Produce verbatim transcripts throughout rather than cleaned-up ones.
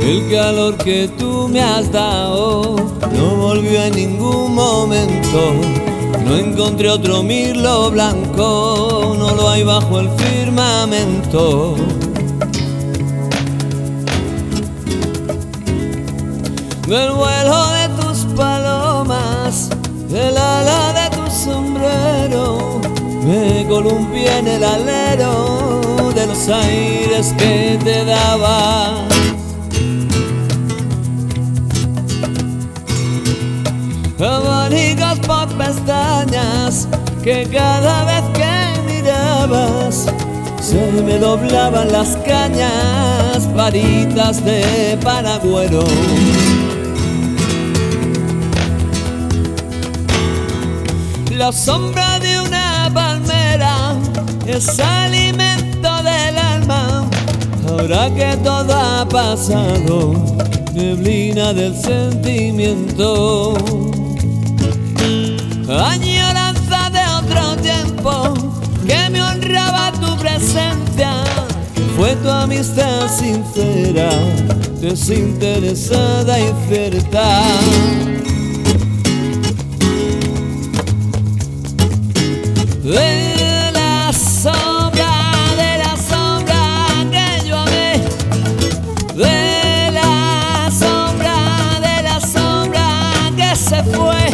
El calor que tú me has dado no volvió en ningún momento. No encontré otro mirlo blanco, no lo hay bajo el firmamento. Del vuelo de tus palomas, del ala de tu sombrero, me columpié en el alero de los aires que te daba. Abanicos por pestañas que cada vez que mirabas se me doblaban las cañas, varitas de paragüero. La sombra de una palmera es alimento del alma. Ahora que todo ha pasado, neblina del sentimiento. Añoranza de otro tiempo que me honraba tu presencia. Fue tu amistad sincera, desinteresada y cierta. De la sombra, de la sombra que yo amé, de la sombra, de la sombra que se fue.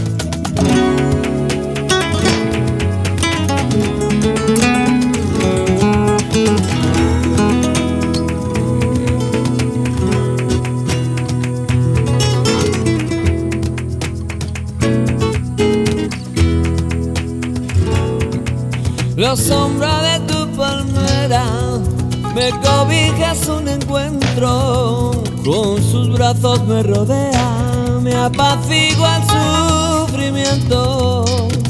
La sombra de tu palmera me cobija, es un encuentro. Con sus brazos me rodea, me apacigua el sufrimiento.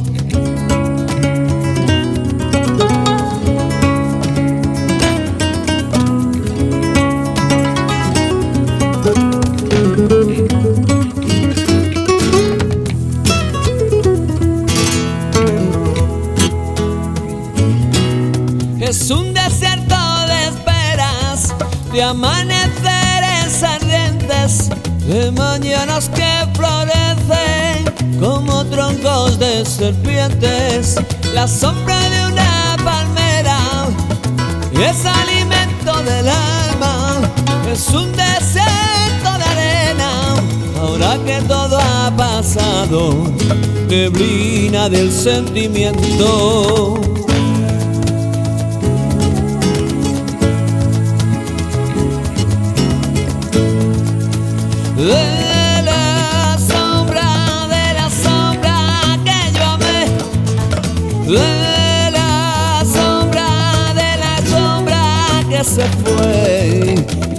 Es un desierto de esperas, de amaneceres ardientes, de mañanas que florecen como troncos de serpientes. La sombra de una palmera es alimento del alma, es un desierto de arena. Ahora que todo ha pasado, neblina del sentimiento. De la sombra, de la sombra que yo amé, de la sombra, de la sombra que se fue.